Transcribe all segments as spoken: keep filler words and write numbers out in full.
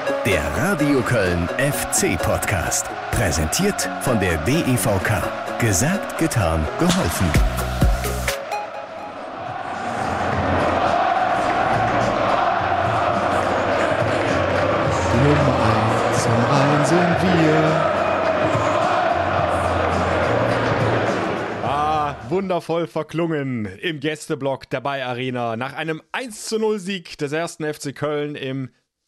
Der Radio Köln F C Podcast. Präsentiert von der D E V K. Gesagt, getan, geholfen. Nummer eins am Rhein sind wir. Ah, wundervoll verklungen im Gästeblock der Bayer Arena nach einem eins zu null Sieg des ersten F C Köln im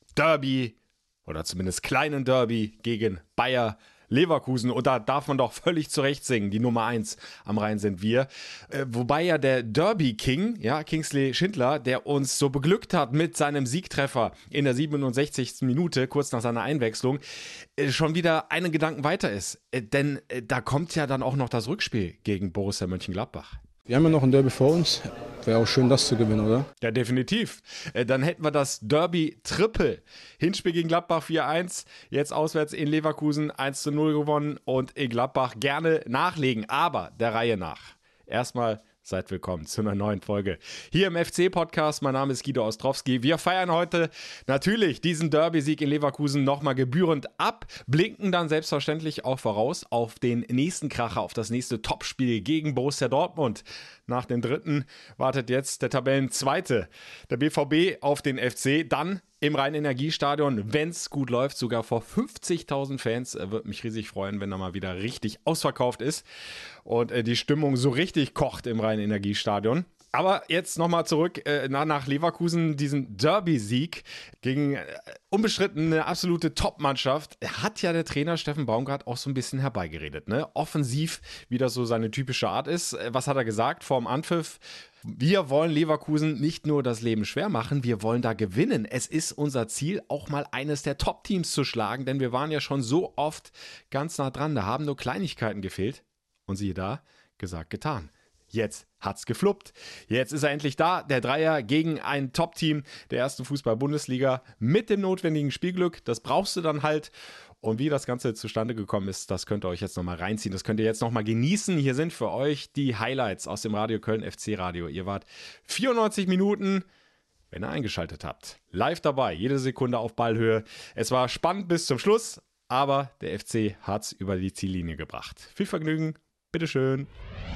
Derby oder zumindest kleinen Derby gegen Bayer Leverkusen. Und da darf man doch völlig zu Recht singen, die Nummer eins am Rhein sind wir. Äh, wobei ja der Derby-King, ja, Kingsley Schindler, der uns so beglückt hat mit seinem Siegtreffer in der siebenundsechzigsten Minute, kurz nach seiner Einwechslung, äh, schon wieder einen Gedanken weiter ist. Äh, denn äh, da kommt ja dann auch noch das Rückspiel gegen Borussia Mönchengladbach. Wir haben ja noch ein Derby vor uns. Wäre auch schön, das zu gewinnen, oder? Ja, definitiv. Äh, dann hätten wir das Derby-Triple. Hinspiel gegen Gladbach vier eins, jetzt auswärts in Leverkusen eins zu null gewonnen und in Gladbach gerne nachlegen, aber der Reihe nach. Erstmal seid willkommen zu einer neuen Folge hier im F C-Podcast. Mein Name ist Guido Ostrowski. Wir feiern heute natürlich diesen Derby-Sieg in Leverkusen nochmal gebührend ab, blinken dann selbstverständlich auch voraus auf den nächsten Kracher, auf das nächste Topspiel gegen Borussia Dortmund. Nach dem dritten wartet jetzt der Tabellenzweite, der B V B, auf den F C. Dann im Rhein-Energiestadion, wenn es gut läuft, sogar vor fünfzigtausend Fans. Würde mich riesig freuen, wenn er mal wieder richtig ausverkauft ist und äh, die Stimmung so richtig kocht im Rhein-Energiestadion. Aber jetzt nochmal zurück äh, nach Leverkusen, diesen Derby-Sieg gegen äh, unbestritten eine absolute Top-Mannschaft. Hat ja der Trainer Steffen Baumgart auch so ein bisschen herbeigeredet, ne? Offensiv, wie das so seine typische Art ist. Was hat er gesagt vorm Anpfiff? Wir wollen Leverkusen nicht nur das Leben schwer machen, wir wollen da gewinnen. Es ist unser Ziel, auch mal eines der Top-Teams zu schlagen, denn wir waren ja schon so oft ganz nah dran, da haben nur Kleinigkeiten gefehlt. Und siehe da, gesagt, getan. Jetzt hat's gefluppt. Jetzt ist er endlich da, der Dreier gegen ein Top-Team der ersten Fußball-Bundesliga mit dem notwendigen Spielglück. Das brauchst du dann halt. Und wie das Ganze zustande gekommen ist, das könnt ihr euch jetzt nochmal reinziehen. Das könnt ihr jetzt nochmal genießen. Hier sind für euch die Highlights aus dem Radio Köln F C Radio. Ihr wart vierundneunzig Minuten, wenn ihr eingeschaltet habt, live dabei, jede Sekunde auf Ballhöhe. Es war spannend bis zum Schluss, aber der F C hat's über die Ziellinie gebracht. Viel Vergnügen, bitteschön.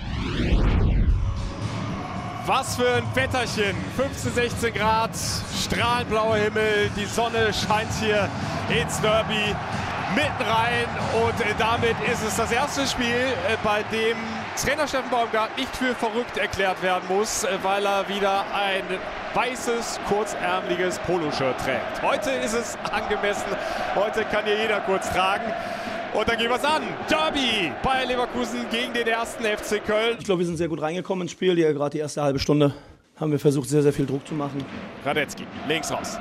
Was für ein Wetterchen, fünfzehn, sechzehn Grad, strahlend blauer Himmel, die Sonne scheint hier ins Derby mitten rein und damit ist es das erste Spiel, bei dem Trainer Steffen Baumgart nicht für verrückt erklärt werden muss, weil er wieder ein weißes, kurzärmeliges Poloshirt trägt. Heute ist es angemessen, heute kann hier jeder kurz tragen. Und dann gehen wir es an. Derby Bayer Leverkusen gegen den ersten F C Köln. Ich glaube, wir sind sehr gut reingekommen ins Spiel. Hier gerade die erste halbe Stunde haben wir versucht, sehr, sehr viel Druck zu machen. Radetzky, links raus.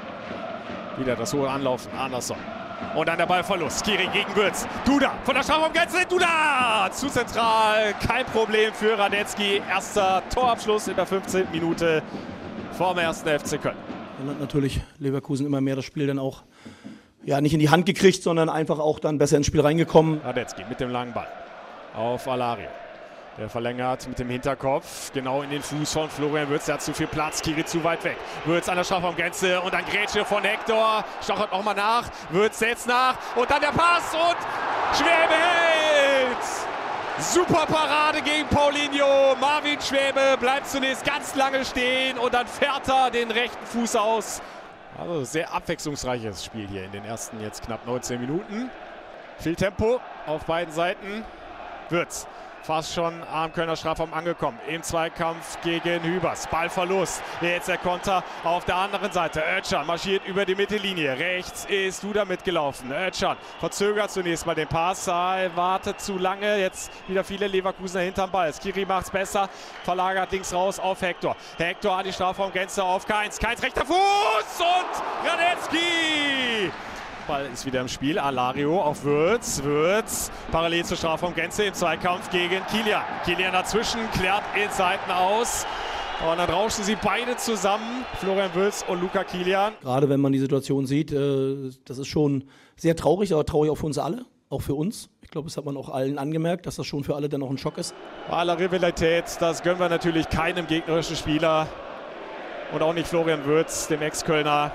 Wieder das hohe Anlaufen, Andersson. Und dann der Ballverlust. Skiri gegen Würz. Duda von der Strafraumgrenze. Duda! Zu zentral. Kein Problem für Radetzky. Erster Torabschluss in der fünfzehnten Minute vom ersten F C Köln. Dann hat natürlich Leverkusen immer mehr das Spiel dann auch ja, nicht in die Hand gekriegt, sondern einfach auch dann besser ins Spiel reingekommen. Radetzky mit dem langen Ball auf Alario. Der verlängert mit dem Hinterkopf genau in den Fuß von Florian Würz. Der hat zu viel Platz, Skiri zu weit weg. Würz an der Strafraumgrenze und dann Grätsche von Hector. Stochert nochmal nach, Würz setzt nach und dann der Pass und Schwäbe hält! Super Parade gegen Paulinho. Marvin Schwäbe bleibt zunächst ganz lange stehen und dann fährt er den rechten Fuß aus. Also sehr abwechslungsreiches Spiel hier in den ersten jetzt knapp neunzehn Minuten. Viel Tempo auf beiden Seiten. Würz fast schon am Kölner Strafraum angekommen. Im Zweikampf gegen Hübers. Ballverlust. Jetzt der Konter auf der anderen Seite. Özcan marschiert über die Mittellinie. Rechts ist Duda mitgelaufen. Özcan verzögert zunächst mal den Pass. Er wartet zu lange. Jetzt wieder viele Leverkusener hinterm Ball. Skiri macht's besser. Verlagert links raus auf Hector. Hector an die Strafraumgrenze auf Kainz. Kainz rechter Fuß und Radetzky. Ball ist wieder im Spiel. Alario auf Würz. Würz parallel zur Strafraumgrenze im Zweikampf gegen Kilian. Kilian dazwischen, klärt in Seiten aus. Und dann rauschen sie beide zusammen, Florian Würz und Luca Kilian. Gerade wenn man die Situation sieht, das ist schon sehr traurig, aber traurig auch für uns alle, auch für uns. Ich glaube, das hat man auch allen angemerkt, dass das schon für alle dann auch ein Schock ist. Bei aller Rivalität, das gönnen wir natürlich keinem gegnerischen Spieler. Und auch nicht Florian Würz, dem Ex-Kölner.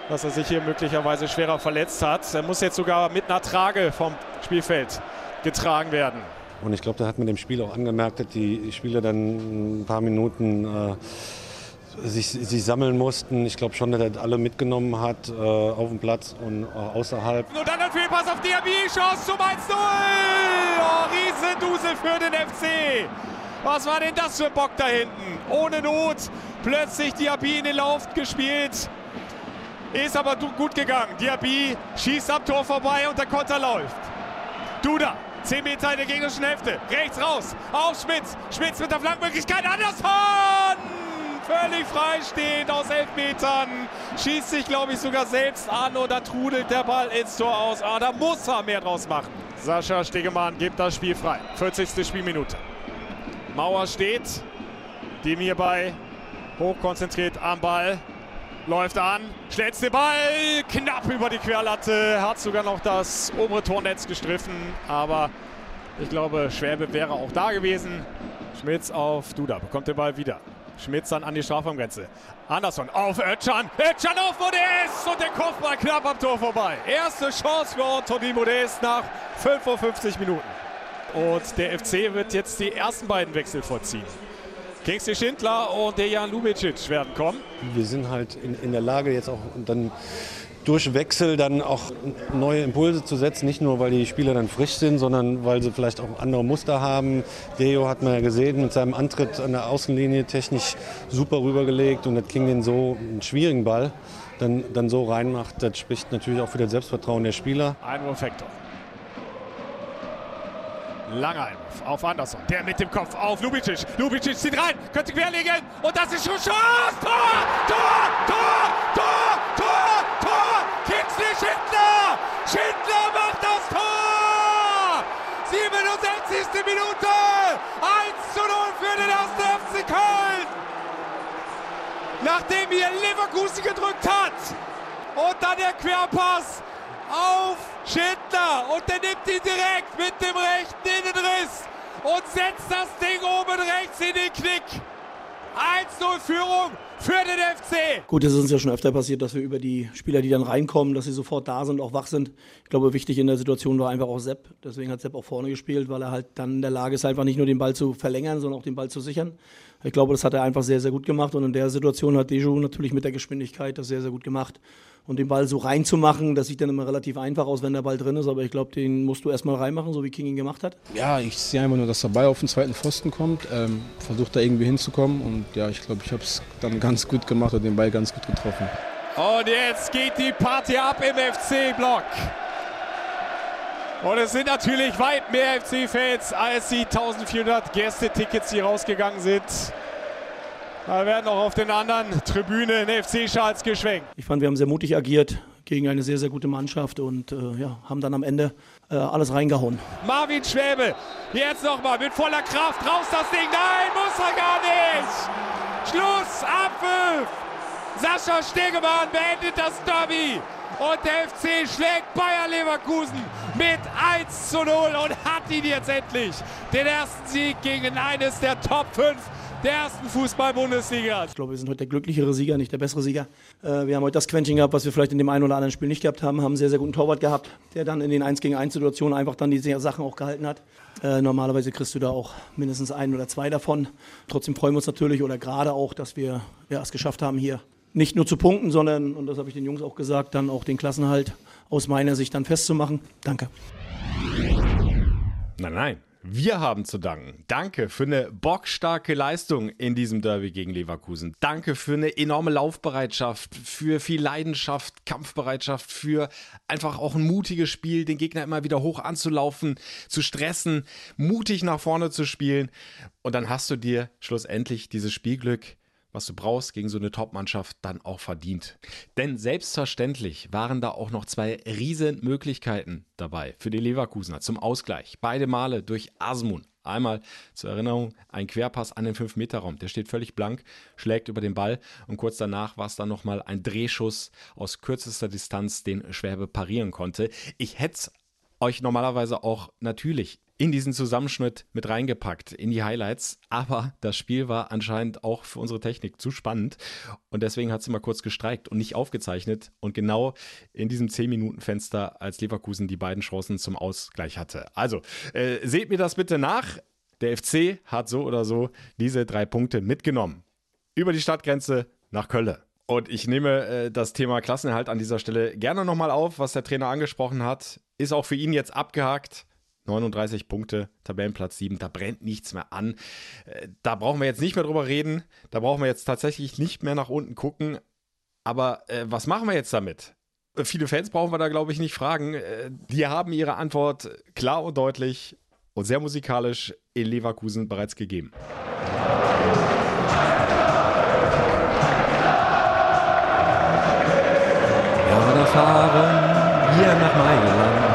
dass er sich hier möglicherweise schwerer verletzt hat. Er muss jetzt sogar mit einer Trage vom Spielfeld getragen werden. Und ich glaube, da hat man dem Spiel auch angemerkt, dass die Spieler dann ein paar Minuten äh, sich, sich sammeln mussten. Ich glaube schon, dass er alle mitgenommen hat äh, auf dem Platz und äh, außerhalb. Und dann ein Fehlpass auf Diaby, Chance zum eins null. Oh, Riesendusel für den F C. Was war denn das für ein Bock da hinten? Ohne Not plötzlich Diaby in den Lauf gespielt. Ist aber gut gegangen. Diaby schießt am Tor vorbei und der Konter läuft. Duda, zehn Meter in der gegnerischen Hälfte. Rechts raus, auf Schmitz. Schmitz mit der Flankenmöglichkeit. Andersson! Völlig freistehend aus elf Metern. Schießt sich, glaube ich, sogar selbst an und da trudelt der Ball ins Tor aus. Ah, da muss er mehr draus machen. Sascha Stegemann gibt das Spiel frei. vierzigste Spielminute. Mauer steht. Dem hierbei hochkonzentriert am Ball. Läuft an, schlägt den Ball, knapp über die Querlatte, hat sogar noch das obere Tornetz gestriffen, aber ich glaube, Schwäbe wäre auch da gewesen. Schmitz auf Duda, bekommt den Ball wieder. Schmitz dann an die Strafraumgrenze. Andersson auf Özcan, Özcan auf Modest und der Kopfball knapp am Tor vorbei. Erste Chance für Anthony Modest nach fünfundfünfzig Minuten. Und der F C wird jetzt die ersten beiden Wechsel vollziehen. Kingsley Schindler und Dejan Lubicic werden kommen. Wir sind halt in, in der Lage, jetzt auch dann durch Wechsel dann auch neue Impulse zu setzen. Nicht nur, weil die Spieler dann frisch sind, sondern weil sie vielleicht auch andere Muster haben. Dejo hat man ja gesehen, mit seinem Antritt an der Außenlinie technisch super rübergelegt. Und das King den so einen schwierigen Ball dann, dann so reinmacht. Das spricht natürlich auch für das Selbstvertrauen der Spieler. Einwurf-Vektor. Langer Einwurf auf Andersson, der mit dem Kopf auf Lubicic. Lubicic zieht rein, könnte querlegen und das ist schon Chance! Tor! Tor! Tor! Tor! Tor! Tor! Kingsley Schindler! Schindler macht das Tor! siebenundsechzigste Minute! eins zu null für den ersten F C Köln! Nachdem hier Leverkusen gedrückt hat und dann der Querpass auf Schindler und der nimmt ihn direkt mit dem rechten Innenriss und setzt das Ding oben rechts in den Knick. eins null Führung für den F C. Gut, es ist uns ja schon öfter passiert, dass wir über die Spieler, die dann reinkommen, dass sie sofort da sind, auch wach sind. Ich glaube, wichtig in der Situation war einfach auch Sepp. Deswegen hat Sepp auch vorne gespielt, weil er halt dann in der Lage ist, einfach nicht nur den Ball zu verlängern, sondern auch den Ball zu sichern. Ich glaube, das hat er einfach sehr, sehr gut gemacht. Und in der Situation hat Dejo natürlich mit der Geschwindigkeit das sehr, sehr gut gemacht. Und den Ball so reinzumachen, das sieht dann immer relativ einfach aus, wenn der Ball drin ist. Aber ich glaube, den musst du erstmal reinmachen, so wie King ihn gemacht hat. Ja, ich sehe einfach nur, dass der Ball auf den zweiten Pfosten kommt. Ähm, versucht da irgendwie hinzukommen. Und ja, ich glaube, ich habe es dann ganz gut gemacht und den Ball ganz gut getroffen. Und jetzt geht die Party ab im F C-Block. Und es sind natürlich weit mehr F C-Fans als die eintausendvierhundert Gästetickets, die rausgegangen sind. Da werden auch auf den anderen Tribünen F C-Schals geschwenkt. Ich fand, wir haben sehr mutig agiert gegen eine sehr, sehr gute Mannschaft und äh, ja, haben dann am Ende äh, alles reingehauen. Marvin Schwäbe, jetzt nochmal mit voller Kraft raus das Ding. Nein, muss er gar nicht. Schluss, Abpfiff. Sascha Stegemann beendet das Derby. Und der F C schlägt Bayer Leverkusen mit eins zu null und hat ihn jetzt endlich. Den ersten Sieg gegen eines der Top fünf der ersten Fußball-Bundesliga. Ich glaube, wir sind heute der glücklichere Sieger, nicht der bessere Sieger. Äh, wir haben heute das Quäntchen gehabt, was wir vielleicht in dem einen oder anderen Spiel nicht gehabt haben. Haben einen sehr, sehr guten Torwart gehabt, der dann in den eins gegen eins Situationen einfach dann die Sachen auch gehalten hat. Äh, normalerweise kriegst du da auch mindestens ein oder zwei davon. Trotzdem freuen wir uns natürlich oder gerade auch, dass wir ja, es geschafft haben, hier nicht nur zu punkten, sondern, und das habe ich den Jungs auch gesagt, dann auch den Klassenhalt aus meiner Sicht dann festzumachen. Danke. Nein, nein. Wir haben zu danken. Danke für eine bockstarke Leistung in diesem Derby gegen Leverkusen. Danke für eine enorme Laufbereitschaft, für viel Leidenschaft, Kampfbereitschaft, für einfach auch ein mutiges Spiel, den Gegner immer wieder hoch anzulaufen, zu stressen, mutig nach vorne zu spielen. Und dann hast du dir schlussendlich dieses Spielglück, was du brauchst gegen so eine Top-Mannschaft, dann auch verdient. Denn selbstverständlich waren da auch noch zwei riesen Möglichkeiten dabei für die Leverkusener zum Ausgleich. Beide Male durch Asmun. Einmal zur Erinnerung ein Querpass an den fünf Meter Raum. Der steht völlig blank, schlägt über den Ball und kurz danach war es dann nochmal ein Drehschuss aus kürzester Distanz, den Schwäbe parieren konnte. Ich hätte es euch normalerweise auch natürlich in diesen Zusammenschnitt mit reingepackt, in die Highlights. Aber das Spiel war anscheinend auch für unsere Technik zu spannend. Und deswegen hat sie mal kurz gestreikt und nicht aufgezeichnet. Und genau in diesem zehn-Minuten-Fenster, als Leverkusen die beiden Chancen zum Ausgleich hatte. Also, äh, seht mir das bitte nach. Der F C hat so oder so diese drei Punkte mitgenommen. Über die Stadtgrenze nach Köln. Und ich nehme äh, das Thema Klassenerhalt an dieser Stelle gerne nochmal auf, was der Trainer angesprochen hat. Ist auch für ihn jetzt abgehakt. neununddreißig Punkte, Tabellenplatz sieben, da brennt nichts mehr an. Äh, da brauchen wir jetzt nicht mehr drüber reden. Da brauchen wir jetzt tatsächlich nicht mehr nach unten gucken. Aber äh, was machen wir jetzt damit? Äh, viele Fans brauchen wir da, glaube ich, nicht fragen. Äh, die haben ihre Antwort klar und deutlich und sehr musikalisch in Leverkusen bereits gegeben. Ja, da fahren wir nach Mailand.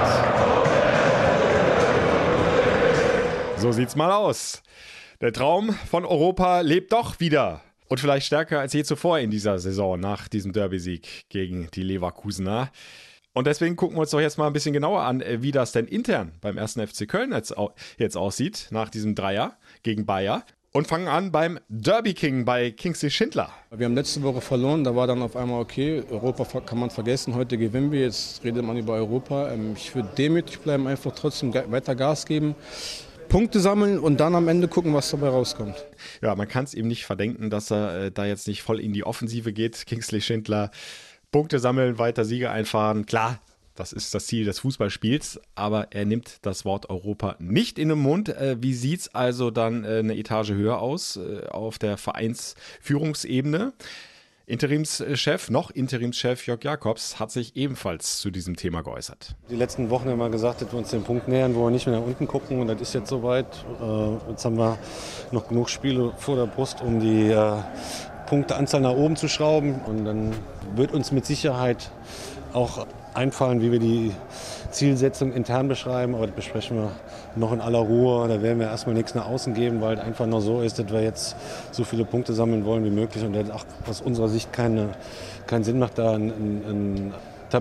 So sieht's mal aus. Der Traum von Europa lebt doch wieder. Und vielleicht stärker als je zuvor in dieser Saison nach diesem Derby-Sieg gegen die Leverkusener. Und deswegen gucken wir uns doch jetzt mal ein bisschen genauer an, wie das denn intern beim ersten F C Köln jetzt, jetzt aussieht nach diesem Dreier gegen Bayer. Und fangen an beim Derby King bei Kingsley Schindler. Wir haben letzte Woche verloren, da war dann auf einmal okay, Europa kann man vergessen, heute gewinnen wir, jetzt redet man über Europa. Ich würde demütig bleiben, einfach trotzdem weiter Gas geben. Punkte sammeln und dann am Ende gucken, was dabei rauskommt. Ja, man kann es ihm nicht verdenken, dass er äh, da jetzt nicht voll in die Offensive geht. Kingsley Schindler, Punkte sammeln, weiter Siege einfahren. Klar, das ist das Ziel des Fußballspiels, aber er nimmt das Wort Europa nicht in den Mund. Äh, wie sieht es also dann äh, eine Etage höher aus äh, auf der Vereinsführungsebene? Interimschef, noch Interimschef Jörg Jakobs hat sich ebenfalls zu diesem Thema geäußert. Die letzten Wochen haben wir gesagt, dass wir uns den Punkt nähern, wo wir nicht mehr nach unten gucken. Und das ist jetzt soweit. Äh, jetzt haben wir noch genug Spiele vor der Brust, um die äh, Punkteanzahl nach oben zu schrauben. Und dann wird uns mit Sicherheit auch einfallen, wie wir die Zielsetzung intern beschreiben. Aber das besprechen wir noch in aller Ruhe. Da werden wir erstmal nichts nach außen geben, weil es einfach nur so ist, dass wir jetzt so viele Punkte sammeln wollen wie möglich. Und das auch aus unserer Sicht keine, keinen Sinn macht, da eine ein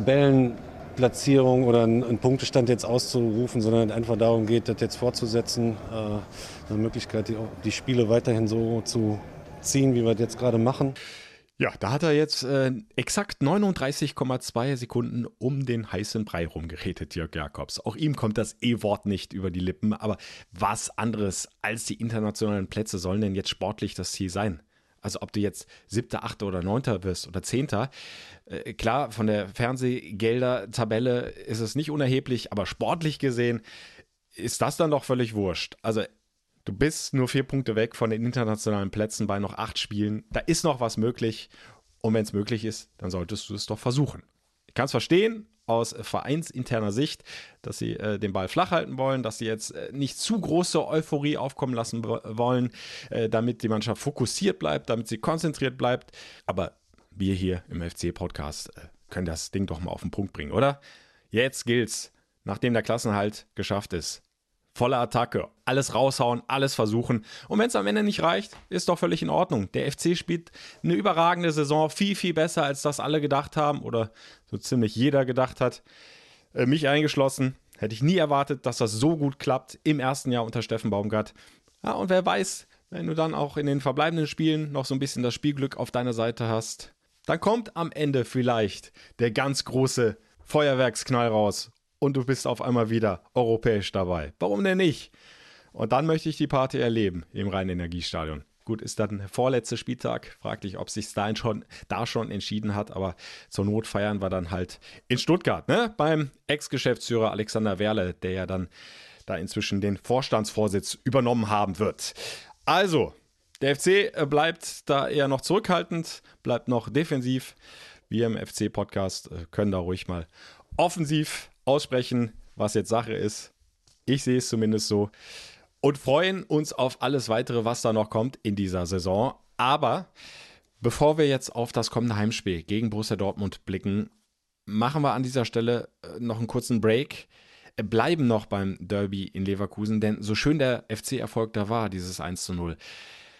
Tabellenplatzierung oder einen Punktestand jetzt auszurufen, sondern es einfach darum geht, das jetzt fortzusetzen. Äh, eine Möglichkeit, die, die Spiele weiterhin so zu ziehen, wie wir das jetzt gerade machen. Ja, da hat er jetzt äh, exakt neununddreißig Komma zwei Sekunden um den heißen Brei rumgeredet, Jörg Jakobs. Auch ihm kommt das E-Wort nicht über die Lippen, aber was anderes als die internationalen Plätze sollen denn jetzt sportlich das Ziel sein? Also ob du jetzt Siebter, Achter oder Neunter wirst oder Zehnter, äh, klar, von der Fernsehgelder-Tabelle ist es nicht unerheblich, aber sportlich gesehen ist das dann doch völlig wurscht. Also du bist nur vier Punkte weg von den internationalen Plätzen bei noch acht Spielen. Da ist noch was möglich. Und wenn es möglich ist, dann solltest du es doch versuchen. Ich kann es verstehen aus vereinsinterner Sicht, dass sie äh, den Ball flach halten wollen, dass sie jetzt äh, nicht zu große Euphorie aufkommen lassen w- wollen, äh, damit die Mannschaft fokussiert bleibt, damit sie konzentriert bleibt. Aber wir hier im F C-Podcast äh, können das Ding doch mal auf den Punkt bringen, oder? Jetzt gilt's, nachdem der Klassenerhalt geschafft ist. Volle Attacke, alles raushauen, alles versuchen. Und wenn es am Ende nicht reicht, ist doch völlig in Ordnung. Der F C spielt eine überragende Saison, viel, viel besser, als das alle gedacht haben oder so ziemlich jeder gedacht hat. Äh, mich eingeschlossen, hätte ich nie erwartet, dass das so gut klappt im ersten Jahr unter Steffen Baumgart. Ja, und wer weiß, wenn du dann auch in den verbleibenden Spielen noch so ein bisschen das Spielglück auf deiner Seite hast, dann kommt am Ende vielleicht der ganz große Feuerwerksknall raus. Und du bist auf einmal wieder europäisch dabei. Warum denn nicht? Und dann möchte ich die Party erleben im Rhein-Energiestadion. Gut, ist dann der vorletzte Spieltag. Frag dich, ob es sich da schon, da schon entschieden hat. Aber zur Not feiern wir dann halt in Stuttgart, ne? Beim Ex-Geschäftsführer Alexander Werle, der ja dann da inzwischen den Vorstandsvorsitz übernommen haben wird. Also, der F C bleibt da eher noch zurückhaltend, bleibt noch defensiv. Wir im F C-Podcast können da ruhig mal offensiv aussprechen, was jetzt Sache ist. Ich sehe es zumindest so. Und freuen uns auf alles Weitere, was da noch kommt in dieser Saison. Aber bevor wir jetzt auf das kommende Heimspiel gegen Borussia Dortmund blicken, machen wir an dieser Stelle noch einen kurzen Break. Bleiben noch beim Derby in Leverkusen, denn so schön der F C-Erfolg da war, dieses eins zu null,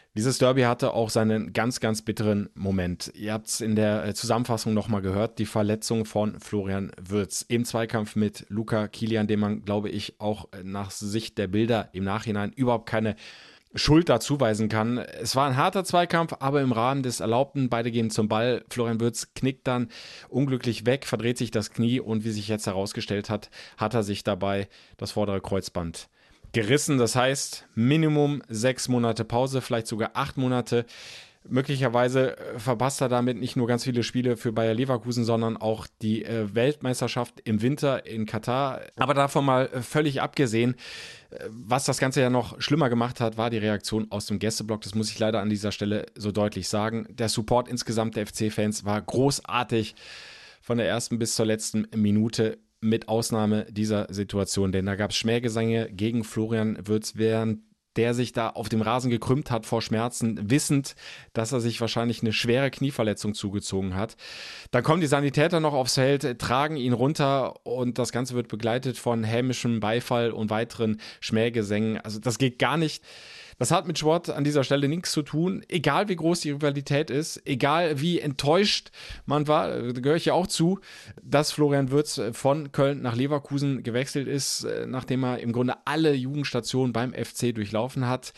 Dieses Derby hatte auch seinen ganz, ganz bitteren Moment. Ihr habt es in der Zusammenfassung nochmal gehört, die Verletzung von Florian Wirtz im Zweikampf mit Luca Kilian, dem man, glaube ich, auch nach Sicht der Bilder im Nachhinein überhaupt keine Schuld da zuweisen kann. Es war ein harter Zweikampf, aber im Rahmen des Erlaubten, beide gehen zum Ball. Florian Wirtz knickt dann unglücklich weg, verdreht sich das Knie und wie sich jetzt herausgestellt hat, hat er sich dabei das vordere Kreuzband gerissen. Das heißt, Minimum sechs Monate Pause, vielleicht sogar acht Monate. Möglicherweise verpasst er damit nicht nur ganz viele Spiele für Bayer Leverkusen, sondern auch die äh, Weltmeisterschaft im Winter in Katar. Aber davon mal äh, völlig abgesehen, äh, was das Ganze ja noch schlimmer gemacht hat, war die Reaktion aus dem Gästeblock. Das muss ich leider an dieser Stelle so deutlich sagen. Der Support insgesamt der F C-Fans war großartig von der ersten bis zur letzten Minute, mit Ausnahme dieser Situation. Denn da gab es Schmähgesänge gegen Florian Wirtz, während der sich da auf dem Rasen gekrümmt hat vor Schmerzen, wissend, dass er sich wahrscheinlich eine schwere Knieverletzung zugezogen hat. Dann kommen die Sanitäter noch aufs Feld, tragen ihn runter und das Ganze wird begleitet von hämischem Beifall und weiteren Schmähgesängen. Also das geht gar nicht. Das hat mit Sport an dieser Stelle nichts zu tun. Egal wie groß die Rivalität ist, egal wie enttäuscht man war, da gehöre ich ja auch zu, dass Florian Wirtz von Köln nach Leverkusen gewechselt ist, nachdem er im Grunde alle Jugendstationen beim F C durchlaufen hat.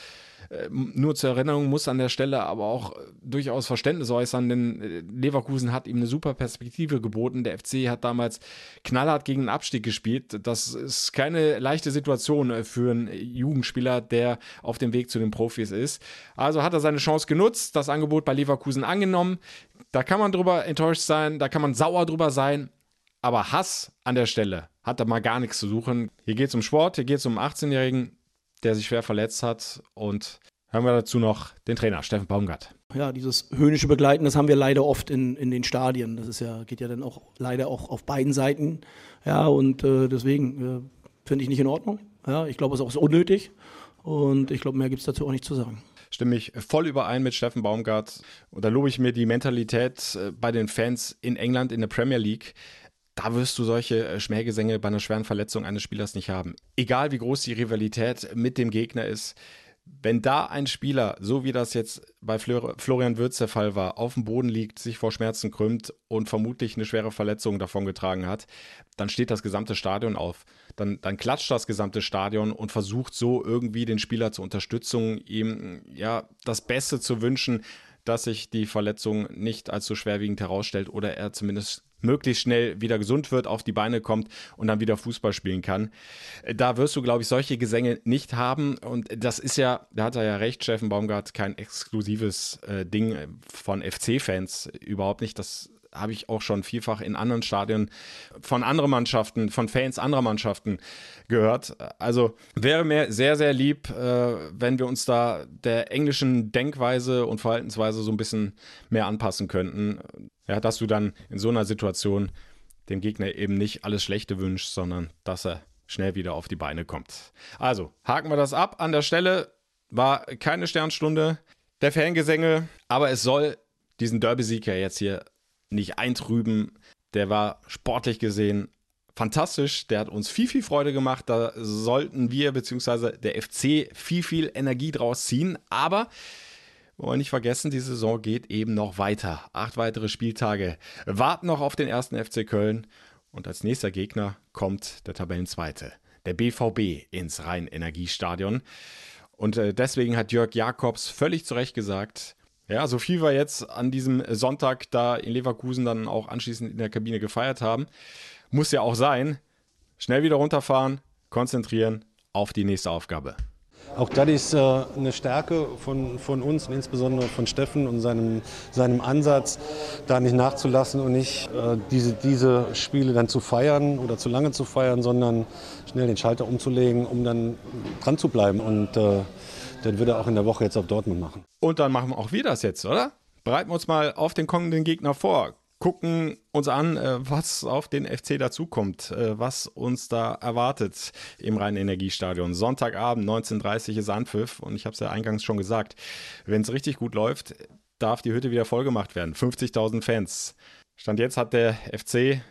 Nur zur Erinnerung muss an der Stelle aber auch durchaus Verständnis äußern, denn Leverkusen hat ihm eine super Perspektive geboten. Der F C hat damals knallhart gegen den Abstieg gespielt. Das ist keine leichte Situation für einen Jugendspieler, der auf dem Weg zu den Profis ist. Also hat er seine Chance genutzt, das Angebot bei Leverkusen angenommen. Da kann man drüber enttäuscht sein, da kann man sauer drüber sein. Aber Hass an der Stelle hat da mal gar nichts zu suchen. Hier geht es um Sport, hier geht es um einen achtzehnjährigen, der sich schwer verletzt hat. Und hören wir dazu noch den Trainer, Steffen Baumgart. Ja, dieses höhnische Begleiten, das haben wir leider oft in, in den Stadien. Das ist ja, geht ja dann auch leider auch auf beiden Seiten. Ja, und äh, deswegen äh, finde ich nicht in Ordnung. Ja, ich glaube, es ist auch unnötig. Und ich glaube, mehr gibt es dazu auch nicht zu sagen. Stimme ich voll überein mit Steffen Baumgart. Und da lobe ich mir die Mentalität äh, bei den Fans in England in der Premier League. Da wirst du solche Schmähgesänge bei einer schweren Verletzung eines Spielers nicht haben. Egal wie groß die Rivalität mit dem Gegner ist, wenn da ein Spieler, so wie das jetzt bei Florian Wirtz der Fall war, auf dem Boden liegt, sich vor Schmerzen krümmt und vermutlich eine schwere Verletzung davongetragen hat, dann steht das gesamte Stadion auf. Dann, dann klatscht das gesamte Stadion und versucht so irgendwie den Spieler zur Unterstützung, ihm ja das Beste zu wünschen, dass sich die Verletzung nicht als so schwerwiegend herausstellt oder er zumindest möglichst schnell wieder gesund wird, auf die Beine kommt und dann wieder Fußball spielen kann. Da wirst du, glaube ich, solche Gesänge nicht haben. Und das ist ja, da hat er ja recht, Steffen Baumgart, kein exklusives äh, Ding von F C-Fans, überhaupt nicht. Das habe ich auch schon vielfach in anderen Stadien von anderen Mannschaften, von Fans anderer Mannschaften gehört. Also wäre mir sehr, sehr lieb, äh, wenn wir uns da der englischen Denkweise und Verhaltensweise so ein bisschen mehr anpassen könnten. Ja, dass du dann in so einer Situation dem Gegner eben nicht alles Schlechte wünschst, sondern dass er schnell wieder auf die Beine kommt. Also, haken wir das ab. An der Stelle war keine Sternstunde der Fangesänge, aber es soll diesen Derby-Sieg ja jetzt hier nicht eintrüben. Der war sportlich gesehen fantastisch. Der hat uns viel, viel Freude gemacht. Da sollten wir bzw. der F C viel, viel Energie draus ziehen. Aber wollen wir nicht vergessen, die Saison geht eben noch weiter. Acht weitere Spieltage warten noch auf den ersten F C Köln. Und als nächster Gegner kommt der Tabellenzweite, der B V B, ins Rhein-Energiestadion. Und deswegen hat Jörg Jakobs völlig zu Recht gesagt, ja, so viel wir jetzt an diesem Sonntag da in Leverkusen dann auch anschließend in der Kabine gefeiert haben, muss ja auch sein, schnell wieder runterfahren, konzentrieren auf die nächste Aufgabe. Auch das ist äh, eine Stärke von, von uns und insbesondere von Steffen und seinem, seinem Ansatz, da nicht nachzulassen und nicht äh, diese, diese Spiele dann zu feiern oder zu lange zu feiern, sondern schnell den Schalter umzulegen, um dann dran zu bleiben. Und äh, dann wird er auch in der Woche jetzt auf Dortmund machen. Und dann machen auch wir das jetzt, oder? Bereiten wir uns mal auf den kommenden Gegner vor. Gucken uns an, was auf den F C dazukommt, was uns da erwartet im Rhein-Energiestadion. Sonntagabend, neunzehn Uhr dreißig ist Anpfiff und ich habe es ja eingangs schon gesagt, wenn es richtig gut läuft, darf die Hütte wieder vollgemacht werden. fünfzigtausend Fans. Stand jetzt hat der F C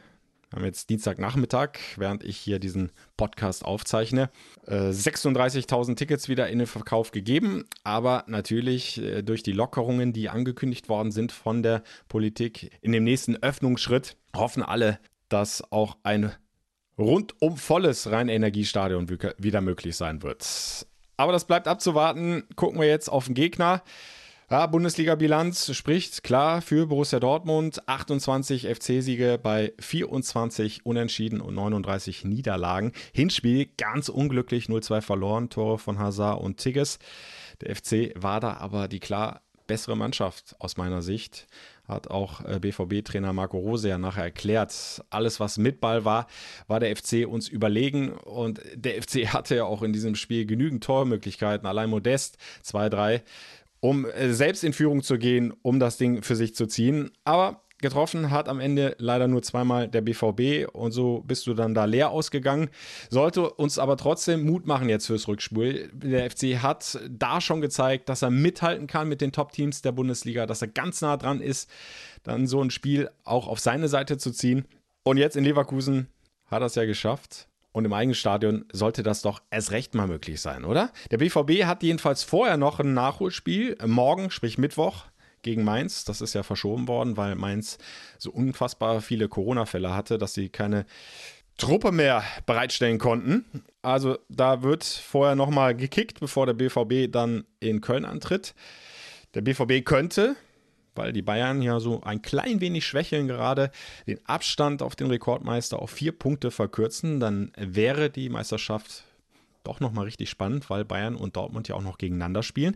Wir haben jetzt Dienstagnachmittag, während ich hier diesen Podcast aufzeichne. Äh, sechsunddreißigtausend Tickets wieder in den Verkauf gegeben, aber natürlich äh, durch die Lockerungen, die angekündigt worden sind von der Politik in dem nächsten Öffnungsschritt, hoffen alle, dass auch ein rundum volles Rhein-Energiestadion wieder möglich sein wird. Aber das bleibt abzuwarten. Gucken wir jetzt auf den Gegner. Ja, Bundesliga-Bilanz spricht klar für Borussia Dortmund. achtundzwanzig F C-Siege bei vierundzwanzig Unentschieden und neununddreißig Niederlagen. Hinspiel ganz unglücklich, null zwei verloren, Tore von Hazard und Tigges. Der F C war da aber die klar bessere Mannschaft aus meiner Sicht. Hat auch B V B-Trainer Marco Rose ja nachher erklärt. Alles, was mit Ball war, war der F C uns überlegen. Und der F C hatte ja auch in diesem Spiel genügend Tormöglichkeiten. Allein Modest, zwei drei. Um selbst in Führung zu gehen, um das Ding für sich zu ziehen. Aber getroffen hat am Ende leider nur zweimal der B V B und so bist du dann da leer ausgegangen. Sollte uns aber trotzdem Mut machen jetzt fürs Rückspiel. Der F C hat da schon gezeigt, dass er mithalten kann mit den Top-Teams der Bundesliga, dass er ganz nah dran ist, dann so ein Spiel auch auf seine Seite zu ziehen. Und jetzt in Leverkusen hat er es ja geschafft. Und im eigenen Stadion sollte das doch erst recht mal möglich sein, oder? Der B V B hat jedenfalls vorher noch ein Nachholspiel. Morgen, sprich Mittwoch, gegen Mainz. Das ist ja verschoben worden, weil Mainz so unfassbar viele Corona-Fälle hatte, dass sie keine Truppe mehr bereitstellen konnten. Also da wird vorher nochmal gekickt, bevor der B V B dann in Köln antritt. Der B V B könnte, weil die Bayern ja so ein klein wenig schwächeln gerade, den Abstand auf den Rekordmeister auf vier Punkte verkürzen. Dann wäre die Meisterschaft doch nochmal richtig spannend, weil Bayern und Dortmund ja auch noch gegeneinander spielen.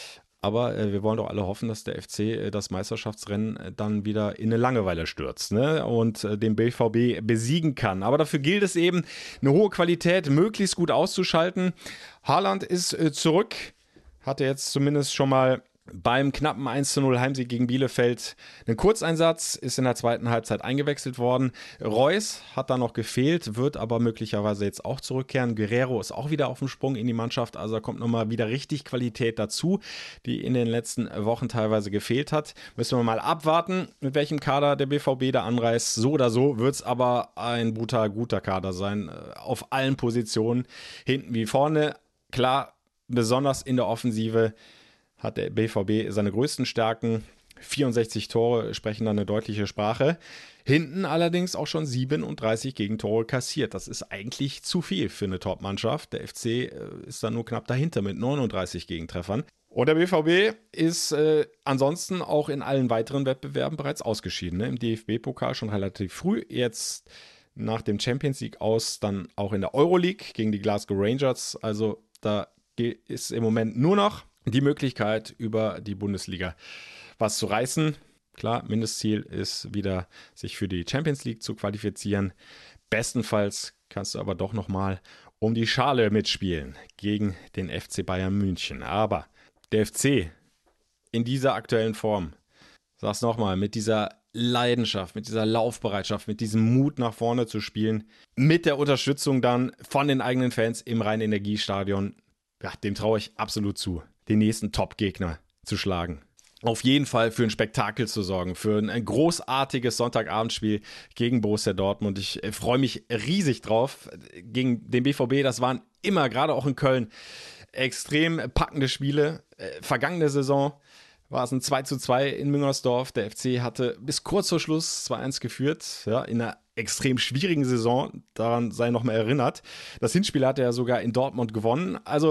Aber äh, wir wollen doch alle hoffen, dass der F C äh, das Meisterschaftsrennen äh, dann wieder in eine Langeweile stürzt, ne? Und äh, den B V B besiegen kann. Aber dafür gilt es eben, eine hohe Qualität möglichst gut auszuschalten. Haaland ist äh, zurück, hatte jetzt zumindest schon mal beim knappen eins zu null Heimsieg gegen Bielefeld einen Kurzeinsatz, ist in der zweiten Halbzeit eingewechselt worden. Reus hat da noch gefehlt, wird aber möglicherweise jetzt auch zurückkehren. Guerrero ist auch wieder auf dem Sprung in die Mannschaft, also da kommt nochmal wieder richtig Qualität dazu, die in den letzten Wochen teilweise gefehlt hat. Müssen wir mal abwarten, mit welchem Kader der B V B da anreist. So oder so wird es aber ein brutal guter Kader sein, auf allen Positionen, hinten wie vorne. Klar, besonders in der Offensive hat der B V B seine größten Stärken. vierundsechzig Tore sprechen da eine deutliche Sprache. Hinten allerdings auch schon siebenunddreißig Gegentore kassiert. Das ist eigentlich zu viel für eine Top-Mannschaft. Der F C ist da nur knapp dahinter mit neununddreißig Gegentreffern. Und der B V B ist äh, ansonsten auch in allen weiteren Wettbewerben bereits ausgeschieden. Ne? Im D F B-Pokal schon relativ früh. Jetzt nach dem Champions League aus dann auch in der Euroleague gegen die Glasgow Rangers. Also da ist im Moment nur noch die Möglichkeit, über die Bundesliga was zu reißen. Klar, Mindestziel ist wieder, sich für die Champions League zu qualifizieren. Bestenfalls kannst du aber doch nochmal um die Schale mitspielen gegen den F C Bayern München. Aber der F C in dieser aktuellen Form, sag's nochmal, mit dieser Leidenschaft, mit dieser Laufbereitschaft, mit diesem Mut nach vorne zu spielen, mit der Unterstützung dann von den eigenen Fans im Rhein-Energiestadion, ja, dem traue ich absolut zu, den nächsten Top-Gegner zu schlagen. Auf jeden Fall für ein Spektakel zu sorgen, für ein großartiges Sonntagabendspiel gegen Borussia Dortmund. Ich freue mich riesig drauf. Gegen den B V B, das waren immer, gerade auch in Köln, extrem packende Spiele. Vergangene Saison war es ein zwei zu zwei in Müngersdorf. Der F C hatte bis kurz vor Schluss zwei eins geführt, ja, in einer extrem schwierigen Saison. Daran sei noch mal erinnert. Das Hinspiel hatte er sogar in Dortmund gewonnen. Also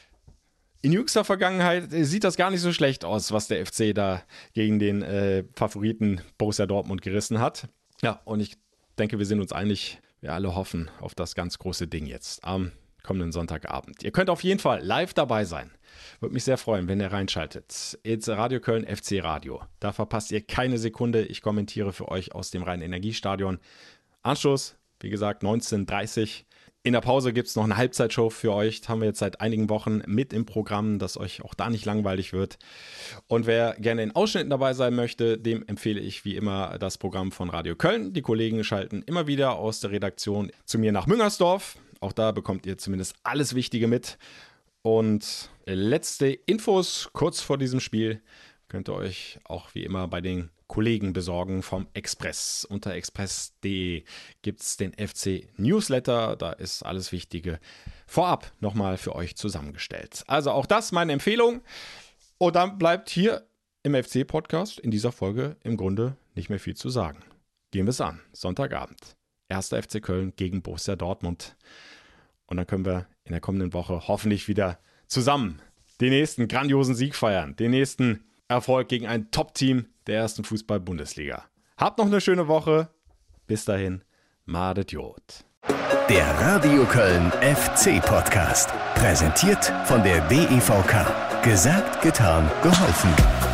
in jüngster Vergangenheit sieht das gar nicht so schlecht aus, was der F C da gegen den äh, Favoriten Borussia Dortmund gerissen hat. Ja, und ich denke, wir sind uns einig, wir alle hoffen auf das ganz große Ding jetzt am kommenden Sonntagabend. Ihr könnt auf jeden Fall live dabei sein. Würde mich sehr freuen, wenn ihr reinschaltet. Jetzt Radio Köln F C Radio. Da verpasst ihr keine Sekunde. Ich kommentiere für euch aus dem Rhein-Energiestadion. Anschluss, wie gesagt, neunzehn Uhr dreißig. In der Pause gibt es noch eine Halbzeitshow für euch. Das haben wir jetzt seit einigen Wochen mit im Programm, dass euch auch da nicht langweilig wird. Und wer gerne in Ausschnitten dabei sein möchte, dem empfehle ich wie immer das Programm von Radio Köln. Die Kollegen schalten immer wieder aus der Redaktion zu mir nach Müngersdorf. Auch da bekommt ihr zumindest alles Wichtige mit. Und letzte Infos kurz vor diesem Spiel könnt ihr euch auch wie immer bei den Kollegen besorgen vom Express. Unter express punkt de gibt es den F C Newsletter. Da ist alles Wichtige vorab nochmal für euch zusammengestellt. Also auch das meine Empfehlung. Und dann bleibt hier im F C-Podcast in dieser Folge im Grunde nicht mehr viel zu sagen. Gehen wir es an. Sonntagabend. Erster F C Köln gegen Borussia Dortmund. Und dann können wir in der kommenden Woche hoffentlich wieder zusammen den nächsten grandiosen Sieg feiern. Den nächsten Erfolg gegen ein Top-Team der ersten Fußball-Bundesliga. Habt noch eine schöne Woche. Bis dahin, Madet Jod. Der Radio Köln F C Podcast. Präsentiert von der D E V K. Gesagt, getan, geholfen.